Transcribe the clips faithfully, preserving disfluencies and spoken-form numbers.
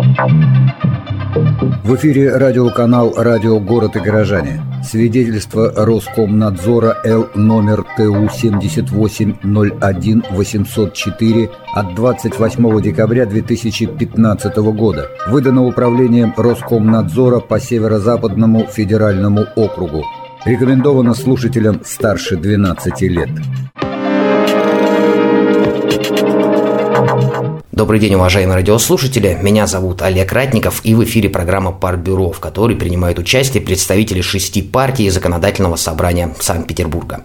В эфире радиоканал «Радио Город и горожане». Свидетельство Роскомнадзора Л номер Т У семьдесят восемь ноль один восемьсот четыре от двадцать восьмого декабря две тысячи пятнадцатого года. Выдано управлением Роскомнадзора по Северо-Западному федеральному округу. Рекомендовано слушателям старше двенадцати лет. Добрый день, уважаемые радиослушатели. Меня зовут Олег Ратников, и в эфире программа «Партбюро», в которой принимают участие представители шести партий Законодательного собрания Санкт-Петербурга.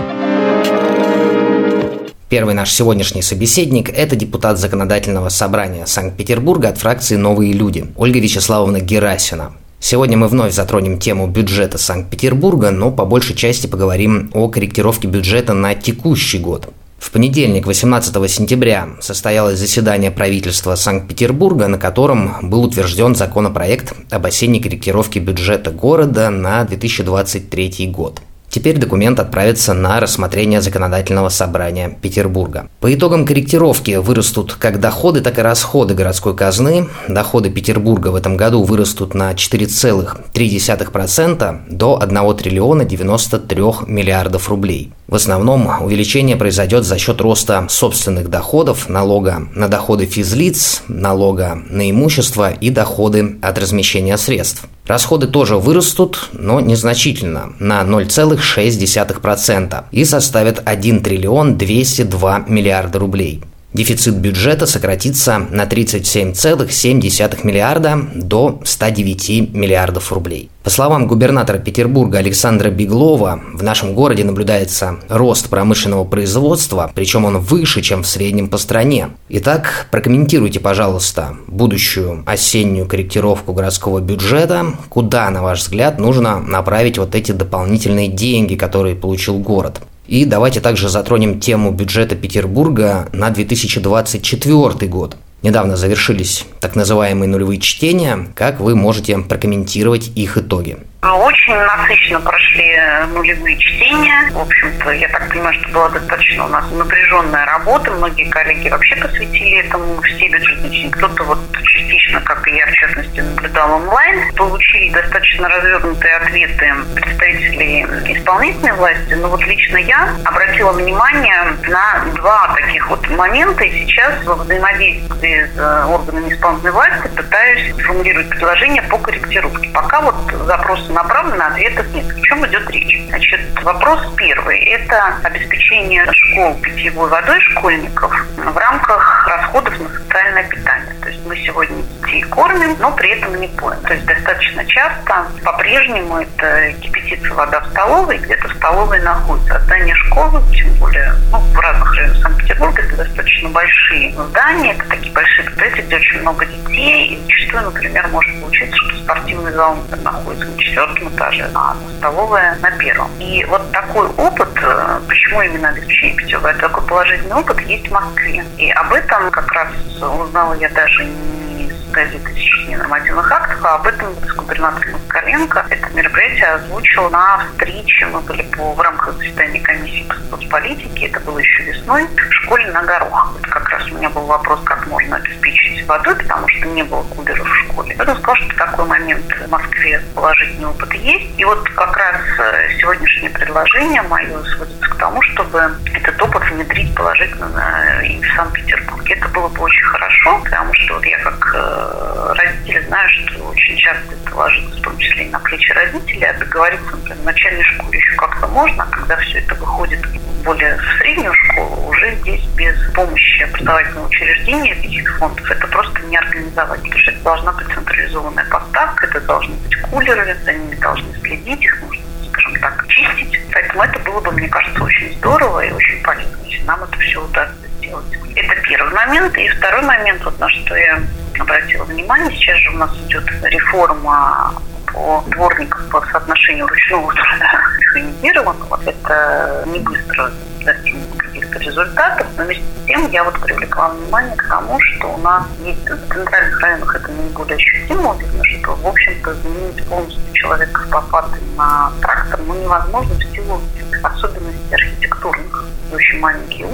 Первый наш сегодняшний собеседник – это депутат Законодательного собрания Санкт-Петербурга от фракции «Новые люди» Ольга Вячеславовна Герасина. Сегодня мы вновь затронем тему бюджета Санкт-Петербурга, но по большей части поговорим о корректировке бюджета на текущий год. В понедельник, восемнадцатого сентября, состоялось заседание правительства Санкт-Петербурга, на котором был утвержден законопроект об осенней корректировке бюджета города на две тысячи двадцать третий год. Теперь документ отправится на рассмотрение Законодательного собрания Петербурга. По итогам корректировки вырастут как доходы, так и расходы городской казны. Доходы Петербурга в этом году вырастут на четыре целых три десятых процента до одного триллиона девяносто трёх миллиардов рублей. В основном увеличение произойдет за счет роста собственных доходов, налога на доходы физлиц, налога на имущество и доходы от размещения средств. Расходы тоже вырастут, но незначительно, на ноль целых шесть десятых процента и составят один триллион двести два миллиарда рублей. Дефицит бюджета сократится на тридцать семь целых семь десятых миллиарда до ста девяти миллиардов рублей. По словам губернатора Петербурга Александра Беглова, в нашем городе наблюдается рост промышленного производства, причем он выше, чем в среднем по стране. Итак, прокомментируйте, пожалуйста, будущую осеннюю корректировку городского бюджета. Куда, на ваш взгляд, нужно направить вот эти дополнительные деньги, которые получил город? И давайте также затронем тему бюджета Петербурга на две тысячи двадцать четвёртый год. Недавно завершились так называемые нулевые чтения. Как вы можете прокомментировать их итоги? Очень насыщенно прошли нулевые чтения. В общем-то, я так понимаю, что была достаточно у нас напряженная работа. Многие коллеги вообще посвятили этому все бюджетные чтения. Кто-то вот частично, как и я, в частности, наблюдал онлайн. Получили достаточно развернутые ответы представителей исполнительной власти. Но вот лично я обратила внимание на два таких вот момента. И сейчас во взаимодействии с органами исполнительной власти пытаюсь формулировать предложения по корректировке. Пока вот запросы направлены, ответов нет. О чем идет речь? Значит, вопрос первый. Это обеспечение школ питьевой водой школьников в рамках расходов на социальное питание. То есть мы сегодня детей кормим, но при этом не поем. То есть достаточно часто по-прежнему это кипятится вода в столовой, где-то в столовой находится. А здание школы, тем более ну, в разных районах Санкт-Петербурга, это достаточно большие здания, это такие большие предприятия, где очень много детей. И зачастую, например, может получиться, что спортивный зал находится на четвертом этаже, а столовая на первом. И вот такой опыт, почему именно обеспечение питьевой водой, такой положительный опыт есть в Москве. И об этом как раз узнала я даже не из газеты «Сочинение нормативных актов», а об этом с губернатором Москаленко это мероприятие озвучил на встрече. Мы были по, в рамках заседания комиссии по соцполитике, это было еще весной, в школе на Горохах. Это как раз у меня был вопрос, как можно обеспечить водой, потому что не было кулеров в школе. Поэтому сказал, что такой момент в Москве положительный опыт есть. И вот как раз сегодняшнее предложение мое сводится к тому, чтобы этот опыт внедрить положительно и в Санкт-Петербурге. Это было бы очень хорошо, потому что вот я как родители знаю, что очень часто это ложится в том числе и на плечи родителей, а договориться, например, в начальной школе еще как-то можно, а когда все это выходит более в среднюю школу, уже здесь без помощи образовательного учреждения этих фондов это просто не организовать, потому что это должна быть централизованная поставка, это должны быть кулеры, за ними должны следить, их нужно, скажем так, чистить. Поэтому это было бы, мне кажется, очень здорово и очень полезно, если нам это все удастся сделать. Это первый момент. И второй момент, вот на что я обратила внимание, сейчас же у нас идет реформа по дворникам по соотношению ручного труда механизированного. Это не быстро достигнет каких-то результатов, но вместе с тем я вот привлекла внимание к тому, что у нас есть в центральных районах это наиболее ощутимо, видно, что, в общем-то, заменить полностью человека с лопатой на трактор ну, невозможно в силу особенностей архитектурных. Очень маленькие улицы,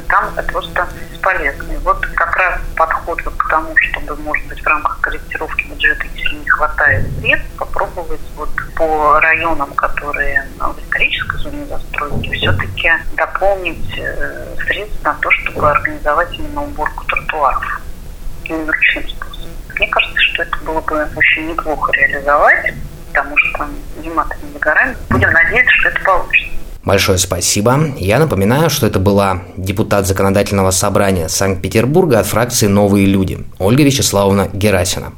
там это просто бесполезно. И вот как раз подход вот к тому, чтобы, может быть, в рамках корректировки бюджета, если не хватает средств, попробовать вот по районам, которые в исторической зоне застройки, все-таки дополнить э, средства на то, чтобы организовать именно уборку тротуаров именно ручным способом. Мне кажется, что это было бы очень неплохо реализовать, потому что зима-то не за горами. Будем надеяться, что это получится. Большое спасибо. Я напоминаю, что это была депутат Законодательного собрания Санкт-Петербурга от фракции «Новые люди» Ольга Вячеславовна Герасина.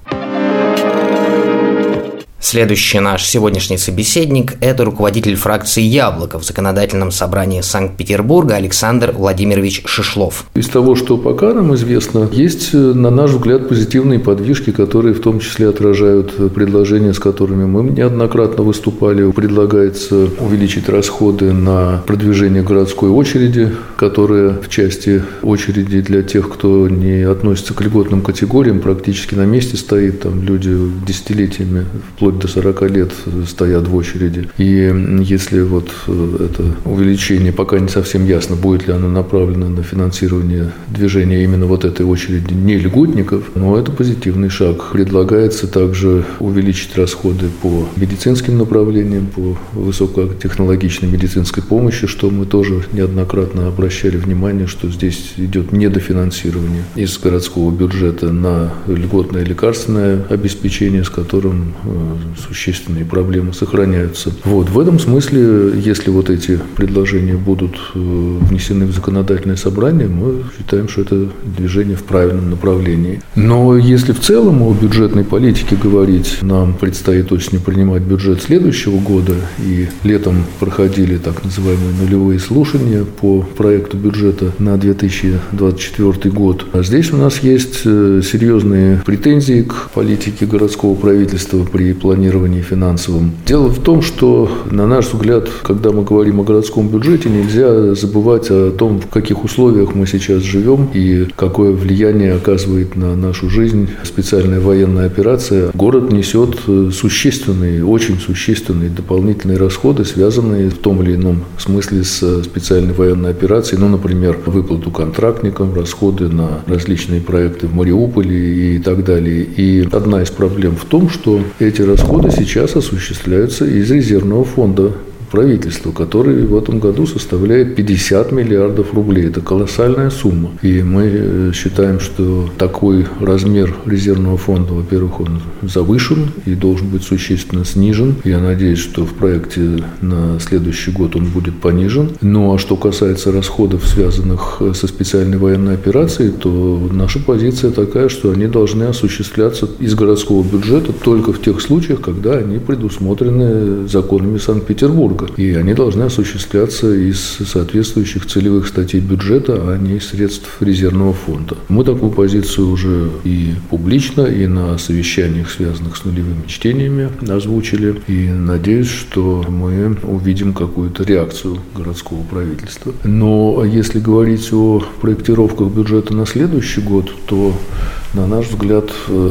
Следующий наш сегодняшний собеседник – это руководитель фракции «Яблоко» в Законодательном собрании Санкт-Петербурга Александр Владимирович Шишлов. Из того, что пока нам известно, есть, на наш взгляд, позитивные подвижки, которые в том числе отражают предложения, с которыми мы неоднократно выступали. Предлагается увеличить расходы на продвижение городской очереди, которая в части очереди для тех, кто не относится к льготным категориям, практически на месте стоит. Там люди десятилетиями, вплоть до сорока лет стоят в очереди. И если вот это увеличение, пока не совсем ясно, будет ли оно направлено на финансирование движения именно вот этой очереди не льготников, но это позитивный шаг. Предлагается также увеличить расходы по медицинским направлениям, по высокотехнологичной медицинской помощи, что мы тоже неоднократно обращали внимание, что здесь идет недофинансирование из городского бюджета на льготное лекарственное обеспечение, с которым существенные проблемы сохраняются. Вот. В этом смысле, если вот эти предложения будут внесены в законодательное собрание, мы считаем, что это движение в правильном направлении. Но если в целом о бюджетной политике говорить, нам предстоит осенью принимать бюджет следующего года, и летом проходили так называемые нулевые слушания по проекту бюджета на две тысячи двадцать четвёртый год. А здесь у нас есть серьезные претензии к политике городского правительства при планировании финансовом. Дело в том, что, на наш взгляд, когда мы говорим о городском бюджете, нельзя забывать о том, в каких условиях мы сейчас живем и какое влияние оказывает на нашу жизнь специальная военная операция. Город несет существенные, очень существенные дополнительные расходы, связанные в том или ином смысле с специальной военной операцией. Ну, например, выплату контрактникам, расходы на различные проекты в Мариуполе и так далее. И одна из проблем в том, что эти расходы сейчас осуществляются из резервного фонда правительства, который в этом году составляет пятьдесят миллиардов рублей. Это колоссальная сумма. И мы считаем, что такой размер резервного фонда, во-первых, он завышен и должен быть существенно снижен. Я надеюсь, что в проекте на следующий год он будет понижен. Ну а что касается расходов, связанных со специальной военной операцией, то наша позиция такая, что они должны осуществляться из городского бюджета только в тех случаях, когда они предусмотрены законами Санкт-Петербурга. И они должны осуществляться из соответствующих целевых статей бюджета, а не из средств резервного фонда. Мы такую позицию уже и публично, и на совещаниях, связанных с нулевыми чтениями, озвучили. И надеюсь, что мы увидим какую-то реакцию городского правительства. Но если говорить о проектировках бюджета на следующий год, то, на наш взгляд,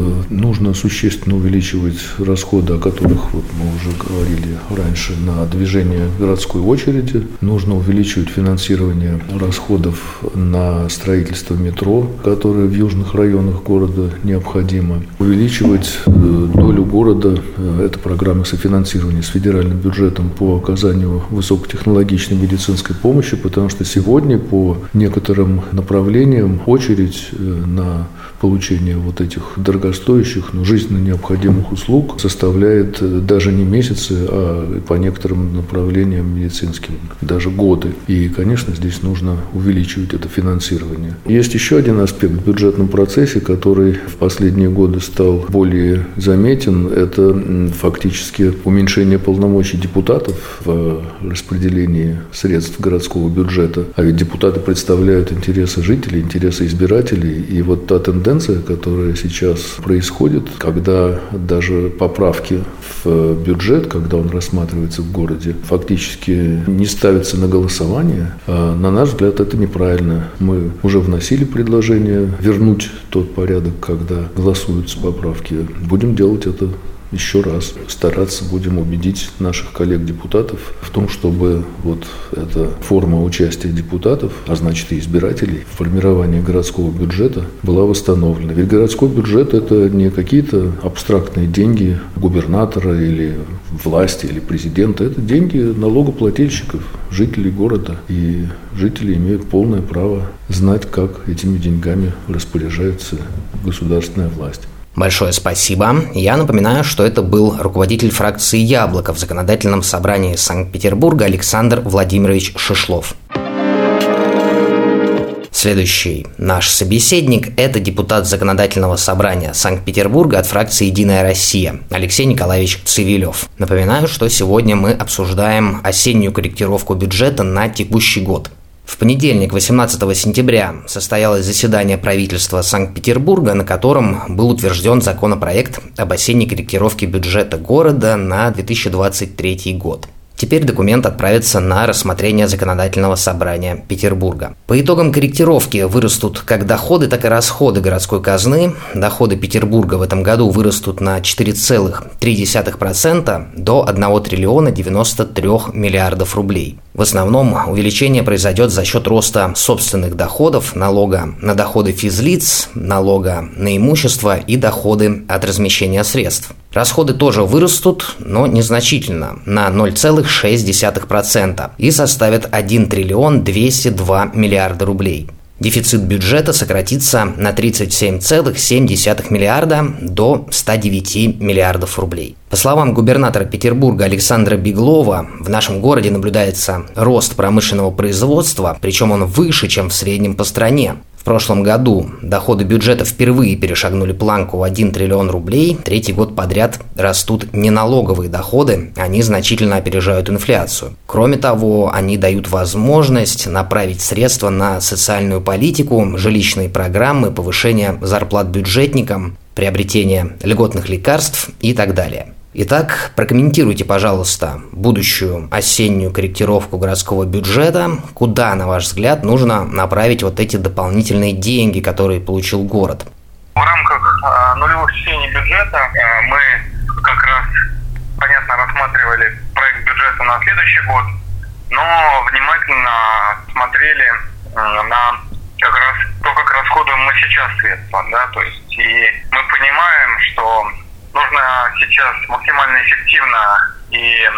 нужно существенно увеличивать расходы, о которых вот мы уже говорили раньше, на движение городской очереди. Нужно увеличивать финансирование расходов на строительство метро, которое в южных районах города необходимо. Увеличивать долю города, это программа софинансирования с федеральным бюджетом по оказанию высокотехнологичной медицинской помощи, потому что сегодня по некоторым направлениям очередь на получение вот этих дорогостоящих, но жизненно необходимых услуг составляет даже не месяцы, а по некоторым направлениям медицинским даже годы. И, конечно, здесь нужно увеличивать это финансирование. Есть еще один аспект в бюджетном процессе, который в последние годы стал более заметен. Это фактически уменьшение полномочий депутатов в распределении средств городского бюджета. А ведь депутаты представляют интересы жителей, интересы избирателей. И вот та тенденция, которая сейчас происходит, когда даже поправки в бюджет, когда он рассматривается в городе, фактически не ставятся на голосование, а, на наш взгляд, это неправильно. Мы уже вносили предложение вернуть тот порядок, когда голосуются поправки. Будем делать это еще раз стараться будем убедить наших коллег-депутатов в том, чтобы вот эта форма участия депутатов, а значит и избирателей, в формировании городского бюджета была восстановлена. Ведь городской бюджет – это не какие-то абстрактные деньги губернатора или власти, или президента. Это деньги налогоплательщиков, жителей города. И жители имеют полное право знать, как этими деньгами распоряжается государственная власть. Большое спасибо. Я напоминаю, что это был руководитель фракции «Яблоко» в Законодательном собрании Санкт-Петербурга Александр Владимирович Шишлов. Следующий наш собеседник – это депутат Законодательного собрания Санкт-Петербурга от фракции «Единая Россия» Алексей Николаевич Цивилев. Напоминаю, что сегодня мы обсуждаем осеннюю корректировку бюджета на текущий год. В понедельник, восемнадцатого сентября, состоялось заседание правительства Санкт-Петербурга, на котором был утвержден законопроект об осенней корректировке бюджета города на две тысячи двадцать третий год. Теперь документ отправится на рассмотрение Законодательного собрания Петербурга. По итогам корректировки вырастут как доходы, так и расходы городской казны. Доходы Петербурга в этом году вырастут на четыре целых три десятых процента до одного триллиона девяносто трёх миллиардов рублей. В основном увеличение произойдет за счет роста собственных доходов, налога на доходы физлиц, налога на имущество и доходы от размещения средств. Расходы тоже вырастут, но незначительно, на ноль целых шесть десятых процента и составят один триллион двести два миллиарда рублей. Дефицит бюджета сократится на тридцать семь целых семь десятых миллиарда до ста девяти миллиардов рублей. По словам губернатора Петербурга Александра Беглова, в нашем городе наблюдается рост промышленного производства, причем он выше, чем в среднем по стране. В прошлом году доходы бюджета впервые перешагнули планку в один триллион рублей. Третий год подряд растут неналоговые доходы, они значительно опережают инфляцию. Кроме того, они дают возможность направить средства на социальную политику, жилищные программы, повышение зарплат бюджетникам, приобретение льготных лекарств и так далее. Итак, прокомментируйте, пожалуйста, будущую осеннюю корректировку городского бюджета. Куда, на ваш взгляд, нужно направить вот эти дополнительные деньги, которые получил город? В рамках э, нулевых чтений бюджета э, мы как раз, понятно, рассматривали проект бюджета на следующий год, но внимательно смотрели э, на как раз то, как расходуем мы сейчас средства, да, то есть и мы понимаем, что нужно сейчас максимально эффективно и э,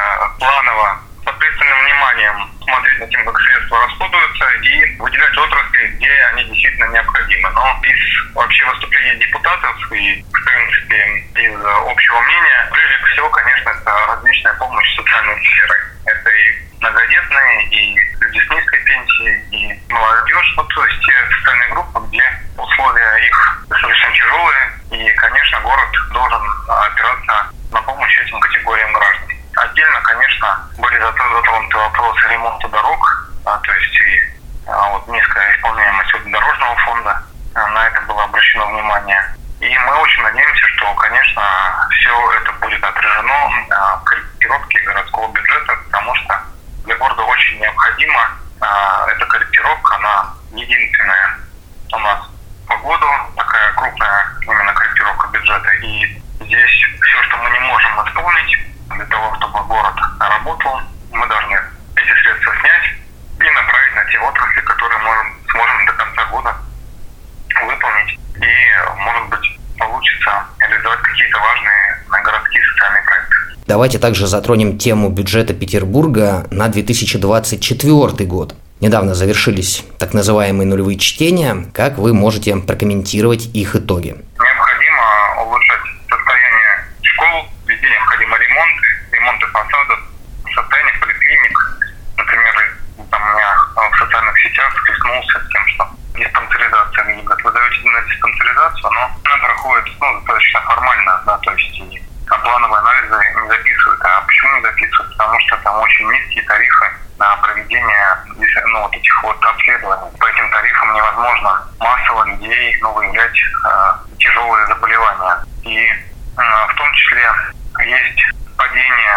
планово, с пристальным вниманием смотреть на тем, как средства расходуются, и выделять отрасли, где они действительно необходимы. Но из вообще выступления депутатов и, в принципе, из общего мнения, прежде всего, конечно, это различная помощь социальной сферы. Это и многодетные, и люди с низкой пенсией, и молодежь, ну, то есть те социальные группы, где условия их достаточно тяжелые, и, конечно, город должен опираться на помощь этим категориям граждан. Отдельно, конечно, были затронуты вопросы ремонта дорог, а, то есть и а, вот низкая исполняемость дорожного фонда, а, на это было обращено внимание. И мы очень надеемся, что, конечно, все это будет отражено а, в корректировке городского бюджета, потому что для города очень необходима а, эта корректировка, она единственная у нас по году, такая крупная именно корректировка бюджета. И здесь все, что мы не можем исполнить для того, чтобы город работал, мы должны эти средства снять и направить на те отрасли, которые мы сможем до конца года выполнить. И, может быть, получится реализовать какие-то важные городские социальные проекты. Давайте также затронем тему бюджета Петербурга на две тысячи двадцать четвёртый год. Недавно завершились так называемые нулевые чтения. Как вы можете прокомментировать их итоги? Необходимо улучшать состояние школ, везде необходим ремонт, ремонты фасадов, состояние поликлиник. Например, там у меня в социальных сетях столкнулся с тем, что диспансеризация двигает. Вы даете на диспансеризацию, но она проходит ну, достаточно формально, да, то есть и плановые анализы не записывают. А почему не записывают? Потому что там очень низкие тарифы на проведение ну, вот этих вот обследований. По этим тарифам невозможно массово людей ну, выявлять э, тяжелые заболевания. И э, в том числе есть падение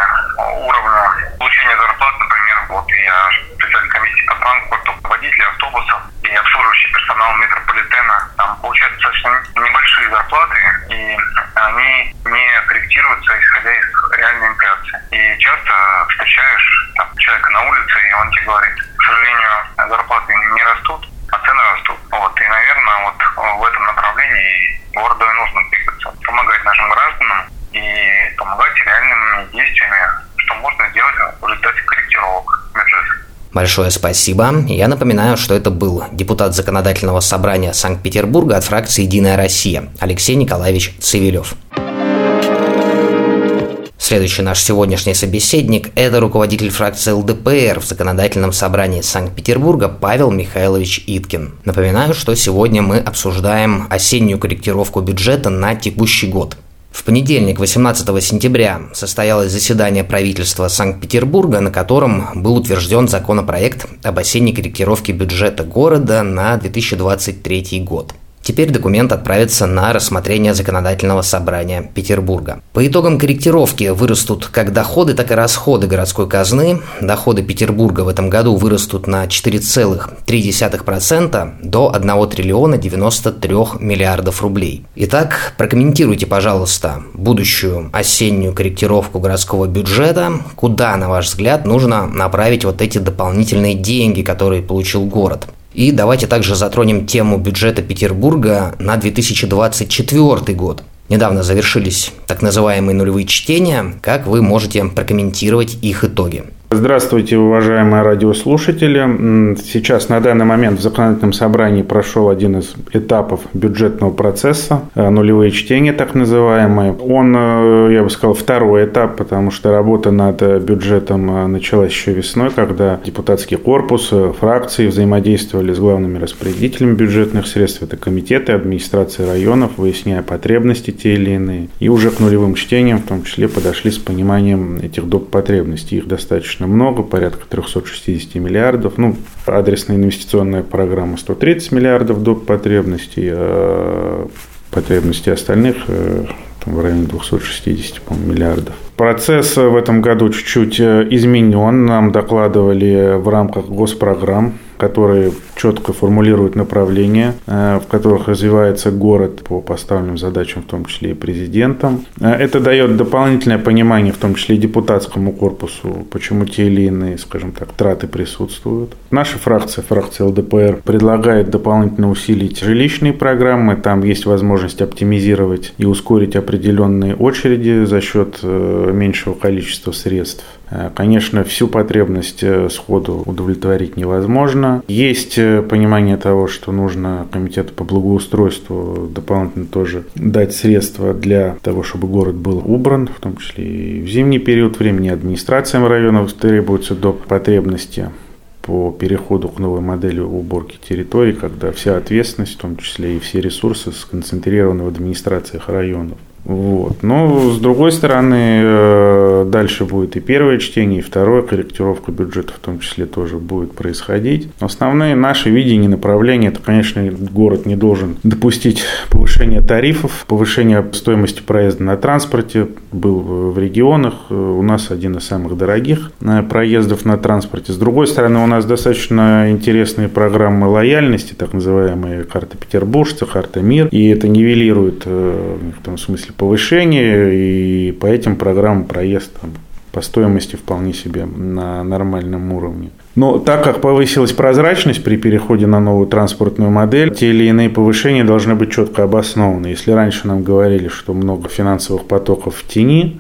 уровня получения зарплат, например, вот я председатель комиссии по транспорту, водители автобусов и обслуживающий персонал метрополитена, там получают достаточно небольшие зарплаты, и они они не корректируются, исходя из реальной инфляции. И часто встречаешь там, человека на улице, и он тебе говорит, к сожалению, зарплаты не растут, а цены растут. Вот. И, наверное, вот в этом направлении городу и нужно двигаться. Помогать нашим гражданам и помогать реальными действиями, что можно сделать в результате корректировок бюджета. Большое спасибо. Я напоминаю, что это был депутат Законодательного собрания Санкт-Петербурга от фракции «Единая Россия» Алексей Николаевич Цивилев. Следующий наш сегодняшний собеседник – это руководитель фракции эл дэ пэ эр в Законодательном собрании Санкт-Петербурга Павел Михайлович Иткин. Напоминаю, что сегодня мы обсуждаем осеннюю корректировку бюджета на текущий год. В понедельник, восемнадцатого сентября, состоялось заседание правительства Санкт-Петербурга, на котором был утвержден законопроект об осенней корректировке бюджета города на две тысячи двадцать третий год. Теперь документ отправится на рассмотрение Законодательного собрания Петербурга. По итогам корректировки вырастут как доходы, так и расходы городской казны. Доходы Петербурга в этом году вырастут на четыре целых три десятых процента до одного триллиона девяносто трёх миллиардов рублей. Итак, прокомментируйте, пожалуйста, будущую осеннюю корректировку городского бюджета. Куда, на ваш взгляд, нужно направить вот эти дополнительные деньги, которые получил город? И давайте также затронем тему бюджета Петербурга на две тысячи двадцать четвёртый год. Недавно завершились так называемые нулевые чтения. Как вы можете прокомментировать их итоги? Здравствуйте, уважаемые радиослушатели. Сейчас на данный момент в Законодательном собрании прошел один из этапов бюджетного процесса, нулевые чтения так называемые. Он, я бы сказал, второй этап, потому что работа над бюджетом началась еще весной, когда депутатский корпус, фракции взаимодействовали с главными распорядителями бюджетных средств, это комитеты, администрации районов, выясняя потребности те или иные. И уже к нулевым чтениям в том числе подошли с пониманием этих доп. Потребностей. Их достаточно много, порядка триста шестьдесят миллиардов. Ну, адресная инвестиционная программа сто тридцать миллиардов доп. Потребностей, а потребности остальных там, в районе двести шестьдесят миллиардов. Процесс в этом году чуть-чуть изменен. Нам докладывали в рамках госпрограмм, которые четко формулируют направления, в которых развивается город по поставленным задачам, в том числе и президентом. Это дает дополнительное понимание, в том числе и депутатскому корпусу, почему те или иные, скажем так, траты присутствуют. Наша фракция, фракция эл дэ пэ эр, предлагает дополнительно усилить жилищные программы. Там есть возможность оптимизировать и ускорить определенные очереди за счет меньшего количества средств. Конечно, всю потребность сходу удовлетворить невозможно. Есть понимание того, что нужно комитету по благоустройству дополнительно тоже дать средства для того, чтобы город был убран, в том числе и в зимний период времени. Администрациям районов требуются доп. Потребности по переходу к новой модели уборки территорий, когда вся ответственность, в том числе и все ресурсы, сконцентрированы в администрациях районов. Вот. Но, с другой стороны, дальше будет и первое чтение, и второе, корректировка бюджета в том числе тоже будет происходить. Основные наши видения, направления, это, конечно, город не должен допустить повышения тарифов, повышения стоимости проезда на транспорте. Был в регионах, у нас один из самых дорогих проездов на транспорте. С другой стороны, у нас достаточно интересные программы лояльности, так называемые карта петербуржца, карта МИР, и это нивелирует в том смысле повышение, и по этим программам проезд там, по стоимости вполне себе на нормальном уровне. Но так как повысилась прозрачность при переходе на новую транспортную модель, те или иные повышения должны быть четко обоснованы. Если раньше нам говорили, что много финансовых потоков в тени,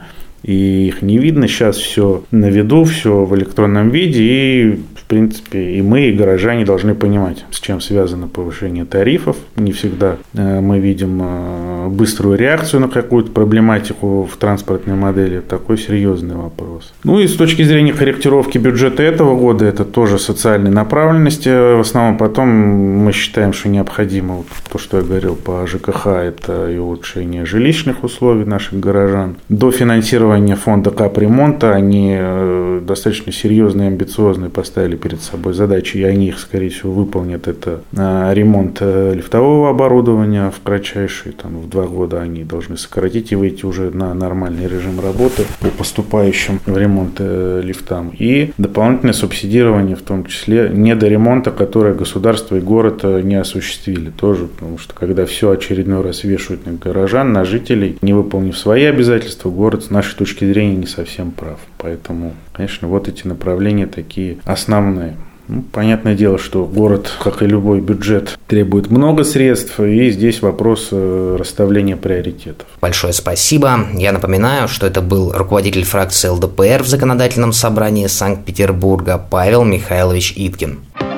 и их не видно, сейчас все на виду, все в электронном виде, и в принципе и мы, и горожане должны понимать, с чем связано повышение тарифов. Не всегда мы видим быструю реакцию на какую-то проблематику в транспортной модели. Такой серьезный вопрос. Ну и с точки зрения корректировки бюджета этого года, это тоже социальной направленности. В основном потом мы считаем, что необходимо вот то, что я говорил по жэ ка ха, это и улучшение жилищных условий наших горожан. До финансирования фонда капремонта они достаточно серьезные и амбициозные поставили перед собой задачи, и они их, скорее всего, выполнят. Это ремонт лифтового оборудования в кратчайшие, там, в два года они должны сократить и выйти уже на нормальный режим работы по поступающим в ремонт лифтам. И дополнительное субсидирование, в том числе недоремонта, которое государство и город не осуществили тоже, потому что когда все очередной раз вешают на горожан, на жителей, не выполнив свои обязательства, город с нашей точки зрения не совсем прав. Поэтому, конечно, вот эти направления такие основные. Ну, понятное дело, что город, как и любой бюджет, требует много средств, и здесь вопрос расставления приоритетов. Большое спасибо. Я напоминаю, что это был руководитель фракции эл дэ пэ эр в Законодательном собрании Санкт-Петербурга Павел Михайлович Иткин.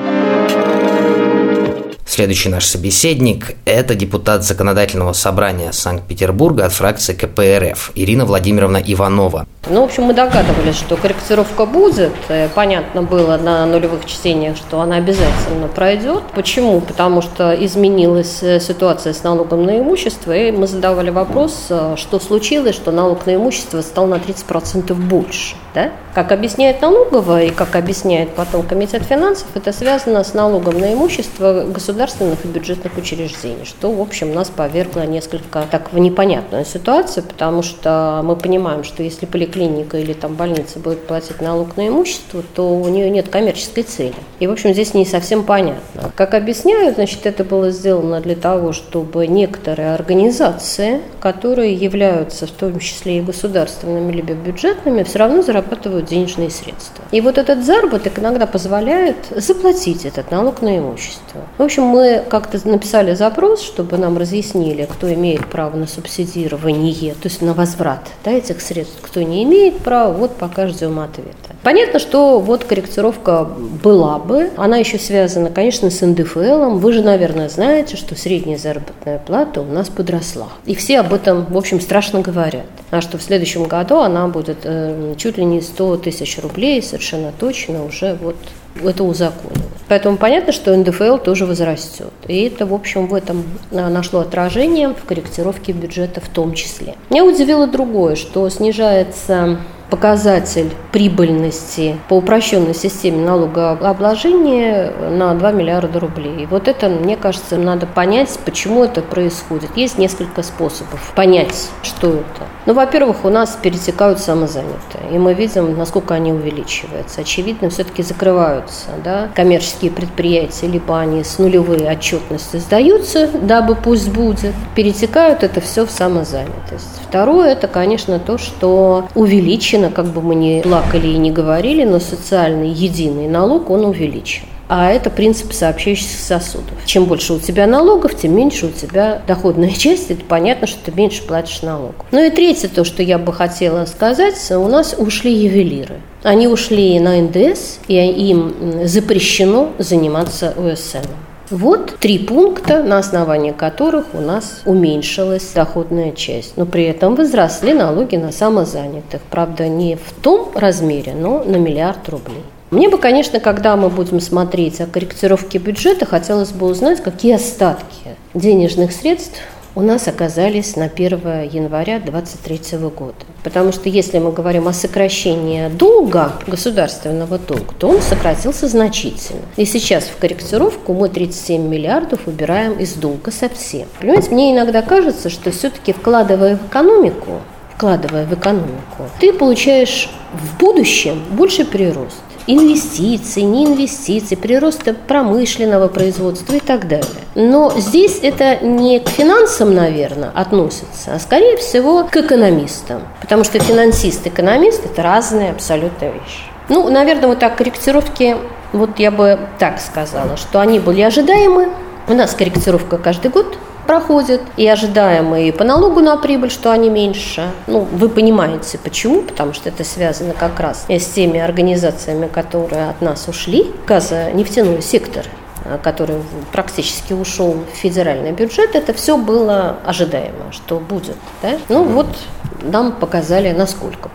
Следующий наш собеседник – это депутат Законодательного собрания Санкт-Петербурга от фракции ка пэ эр эф Ирина Владимировна Иванова. Ну, в общем, мы догадывались, что корректировка будет. Понятно было на нулевых чтениях, что она обязательно пройдет. Почему? Потому что изменилась ситуация с налогом на имущество, и мы задавали вопрос, что случилось, что налог на имущество стал на тридцать процентов больше. Да? Как объясняет налоговая и как объясняет потом Комитет финансов, это связано с налогом на имущество государственных и бюджетных учреждений, что, в общем, нас повергло несколько так в непонятную ситуацию, потому что мы понимаем, что если поликлиника или там больница будет платить налог на имущество, то у нее нет коммерческой цели. И, в общем, здесь не совсем понятно. Как объясняют, значит, это было сделано для того, чтобы некоторые организации, которые являются в том числе и государственными либо бюджетными, все равно зарабатывают денежные средства. И вот этот заработок иногда позволяет заплатить этот налог на имущество. В общем, мы как-то написали запрос, чтобы нам разъяснили, кто имеет право на субсидирование, то есть на возврат, да, этих средств, кто не имеет права, вот пока ждем ответа. Понятно, что вот корректировка была бы, она еще связана, конечно, с эн дэ эф элом. Вы же, наверное, знаете, что средняя заработная плата у нас подросла. И все об этом, в общем, страшно говорят. А что в следующем году она будет э, чуть ли не сто тысяч рублей, совершенно точно уже вот это узаконено. Поэтому понятно, что эн дэ эф эл тоже возрастет. И это, в общем, в этом нашло отражение в корректировке бюджета в том числе. Меня удивило другое, что снижается показатель прибыльности по упрощенной системе налогообложения на два миллиарда рублей. Вот это, мне кажется, надо понять, почему это происходит. Есть несколько способов понять, что это. Ну, во-первых, у нас перетекают самозанятые, и мы видим, насколько они увеличиваются. Очевидно, все-таки закрываются, да, коммерческие предприятия, либо они с нулевой отчетностью сдаются, дабы пусть будет. Перетекают это все в самозанятость. Второе, это, конечно, то, что увеличено, как бы мы ни плакали и не говорили, но социальный единый налог, он увеличен. А это принцип сообщающихся сосудов. Чем больше у тебя налогов, тем меньше у тебя доходная часть. Это понятно, что ты меньше платишь налог. Ну и третье, то, что я бы хотела сказать, у нас ушли ювелиры. Они ушли на эн дэ эс, и им запрещено заниматься о эс эм. Вот три пункта, на основании которых у нас уменьшилась доходная часть. Но при этом возросли налоги на самозанятых. Правда, не в том размере, но на миллиард рублей. Мне бы, конечно, когда мы будем смотреть о корректировке бюджета, хотелось бы узнать, какие остатки денежных средств у нас оказались на первое января две тысячи двадцать третьего года. Потому что если мы говорим о сокращении долга, государственного долга, то он сократился значительно. И сейчас в корректировку мы тридцать семь миллиардов убираем из долга совсем. Понимаете, мне иногда кажется, что все-таки вкладывая в экономику, вкладывая в экономику, ты получаешь в будущем больше прирост. Инвестиции, не инвестиции, прироста промышленного производства и так далее. Но здесь это не к финансам, наверное, относится, а скорее всего к экономистам. Потому что финансист и экономист – это разные абсолютно вещи. Ну, наверное, вот так корректировки, вот я бы так сказала, что они были ожидаемы. У нас корректировка каждый год проходит, и ожидаемые по налогу на прибыль, что они меньше. Ну, вы понимаете, почему, потому что это связано как раз с теми организациями, которые от нас ушли, газонефтяной сектор, который практически ушел в федеральный бюджет, это все было ожидаемо, что будет. Да? Ну, вот нам показали, насколько будет.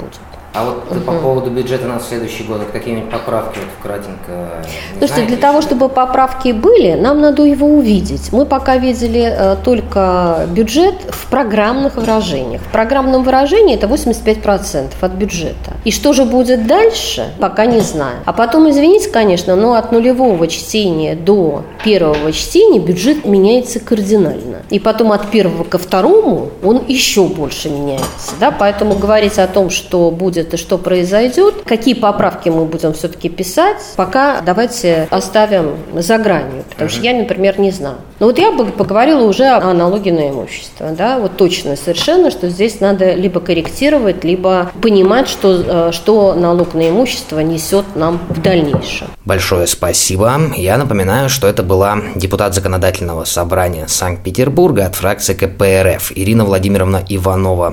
А вот угу. по поводу бюджета на следующий год, какие-нибудь поправки, вот вкратенько? Слушайте, для того, чтобы поправки были, нам надо его увидеть. Мы пока видели э, только бюджет в программных выражениях. В программном выражении это восемьдесят пять процентов от бюджета. И что же будет дальше, пока не знаю. А потом, извините, конечно, но от нулевого чтения до первого чтения бюджет меняется кардинально. И потом от первого ко второму он еще больше меняется. Да? Поэтому говорить о том, что будет и что произойдет, какие поправки мы будем все-таки писать, пока давайте оставим за гранью, потому что я, например, не знаю. Но вот я бы поговорила уже о налоге на имущество, да, вот точно совершенно, что здесь надо либо корректировать, либо понимать, что, что налог на имущество несет нам в дальнейшем. Большое спасибо. Я напоминаю, что это была депутат Законодательного собрания Санкт-Петербурга от фракции ка пэ эр эф Ирина Владимировна Иванова.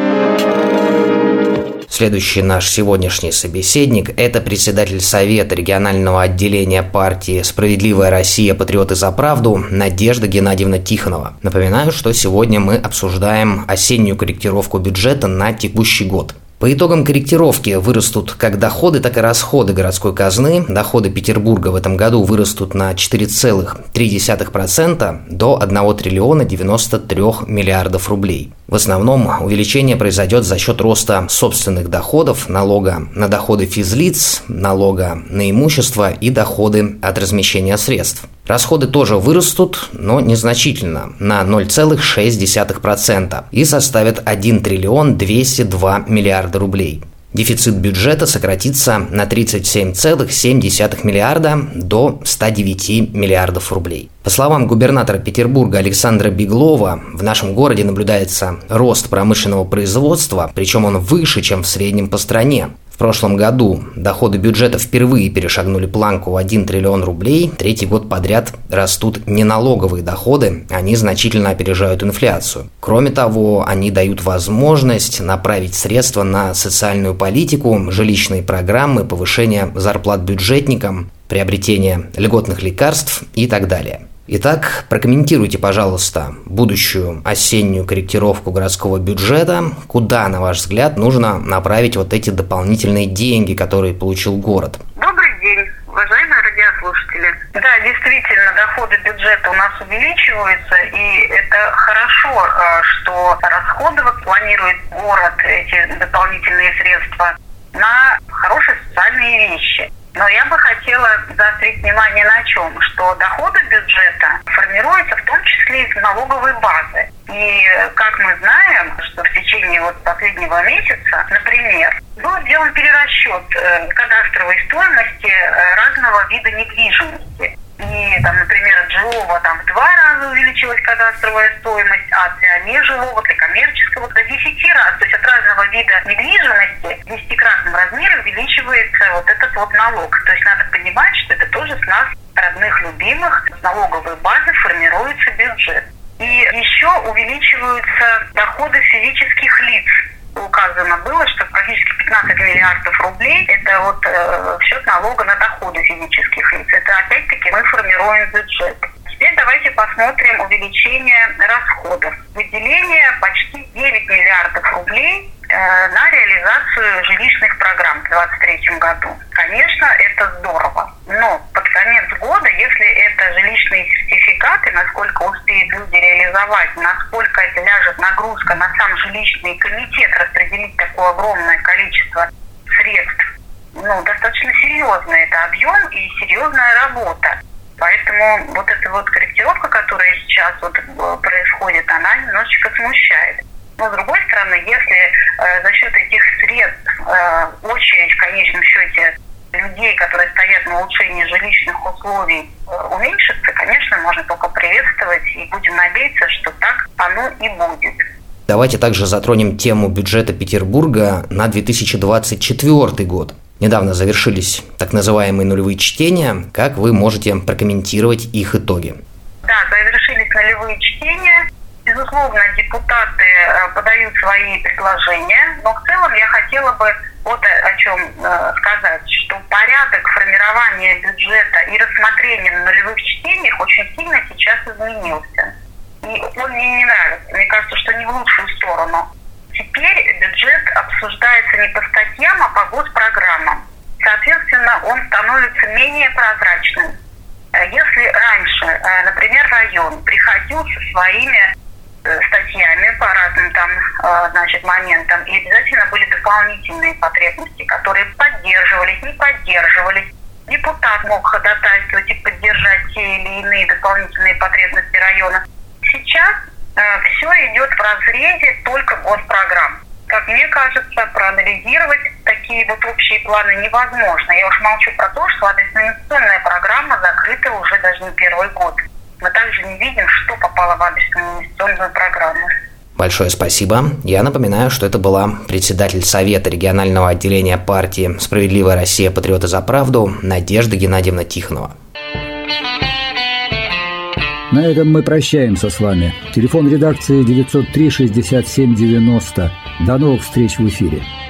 Следующий наш сегодняшний собеседник – это председатель Совета регионального отделения партии «Справедливая Россия. Патриоты за правду» Надежда Геннадьевна Тихонова. Напоминаю, что сегодня мы обсуждаем осеннюю корректировку бюджета на текущий год. По итогам корректировки вырастут как доходы, так и расходы городской казны. Доходы Петербурга в этом году вырастут на четыре целых три десятых процента до одного триллиона девяносто трёх миллиардов рублей. В основном увеличение произойдет за счет роста собственных доходов, налога на доходы физлиц, налога на имущество и доходы от размещения средств. Расходы тоже вырастут, но незначительно, на ноль целых шесть десятых процента и составят один триллион двести два миллиарда рублей. Дефицит бюджета сократится на тридцать семь целых семь десятых миллиарда до ста девяти миллиардов рублей. По словам губернатора Петербурга Александра Беглова, в нашем городе наблюдается рост промышленного производства, причем он выше, чем в среднем по стране. В прошлом году доходы бюджета впервые перешагнули планку в один триллион рублей. Третий год подряд растут неналоговые доходы, они значительно опережают инфляцию. Кроме того, они дают возможность направить средства на социальную политику, жилищные программы, повышение зарплат бюджетникам, приобретение льготных лекарств и так далее. Итак, прокомментируйте, пожалуйста, будущую осеннюю корректировку городского бюджета. Куда, на ваш взгляд, нужно направить вот эти дополнительные деньги, которые получил город? Добрый день, уважаемые радиослушатели. Да, действительно, доходы бюджета у нас увеличиваются, и это хорошо, что расходовать планирует город эти дополнительные средства на хорошие социальные вещи. Но я бы хотела заострить внимание на чем, что доходы бюджета формируются в том числе из налоговой базы. И как мы знаем, что в течение вот последнего месяца, например, был сделан перерасчет кадастровой стоимости разного вида недвижимости. И, там, например, от жилого там, в два раза увеличилась кадастровая стоимость, а для нежилого, для коммерческого до десяти раз. То есть от разного вида недвижимости в десятикратном размере увеличивается вот этот вот налог. То есть надо понимать, что это тоже с нас, родных, любимых, с налоговой базы формируется бюджет. И еще увеличиваются доходы физических лиц. Указано было, что практически пятнадцать миллиардов рублей – это вот э, в счет налога на доходы физических лиц. Это опять-таки мы формируем бюджет. Теперь давайте посмотрим увеличение расходов. Выделение почти девять миллиардов рублей э, на реализацию жилищных программ в двадцать третьем году. Конечно, это здорово, но под конец года, если это жилищные сертификаты, насколько успеют люди реализовать, насколько это ляжет нагрузка на сам жилищный комитет распределить такое огромное количество средств, ну, достаточно серьезный это объем и серьезная работа. Поэтому вот эта вот корректировка, которая сейчас вот происходит, она немножечко смущает. Но с другой стороны, если э, за счет этих средств э, очередь в конечном счете людей, которые стоят на улучшении жилищных условий, э, уменьшится, конечно, можно только приветствовать и будем надеяться, что так оно и будет. Давайте также затронем тему бюджета Петербурга на две тысячи двадцать четвёртый год. Недавно завершились так называемые нулевые чтения. Как вы можете прокомментировать их итоги? Да, завершились нулевые чтения. Безусловно, депутаты подают свои предложения, но в целом я хотела бы вот о чем э, сказать, что порядок формирования бюджета и рассмотрения на нулевых чтениях очень сильно сейчас изменился. И он мне не нравится. Мне кажется, что не в лучшую сторону. Теперь бюджет обсуждается не по статьям, а по госпрограммам. Соответственно, он становится менее прозрачным. Если раньше, например, район приходил со своими статьями по разным там, значит, моментам, и обязательно были дополнительные потребности, которые поддерживались, не поддерживались. Депутат мог ходатайствовать и поддержать те или иные дополнительные потребности района. Сейчас э, все идет в разрезе только госпрограмм. Как мне кажется, проанализировать такие вот общие планы невозможно. Я уж молчу про то, что адресно-инвестиционная программа закрыта уже даже не первый год. Мы также не видим, что попало в адресную-инвестиционную программу. Большое спасибо. Я напоминаю, что это была председатель Совета регионального отделения партии «Справедливая Россия. Патриоты за правду» Надежда Геннадьевна Тихонова. На этом мы прощаемся с вами. Телефон редакции девятьсот три шестьдесят семь девяносто. До новых встреч в эфире.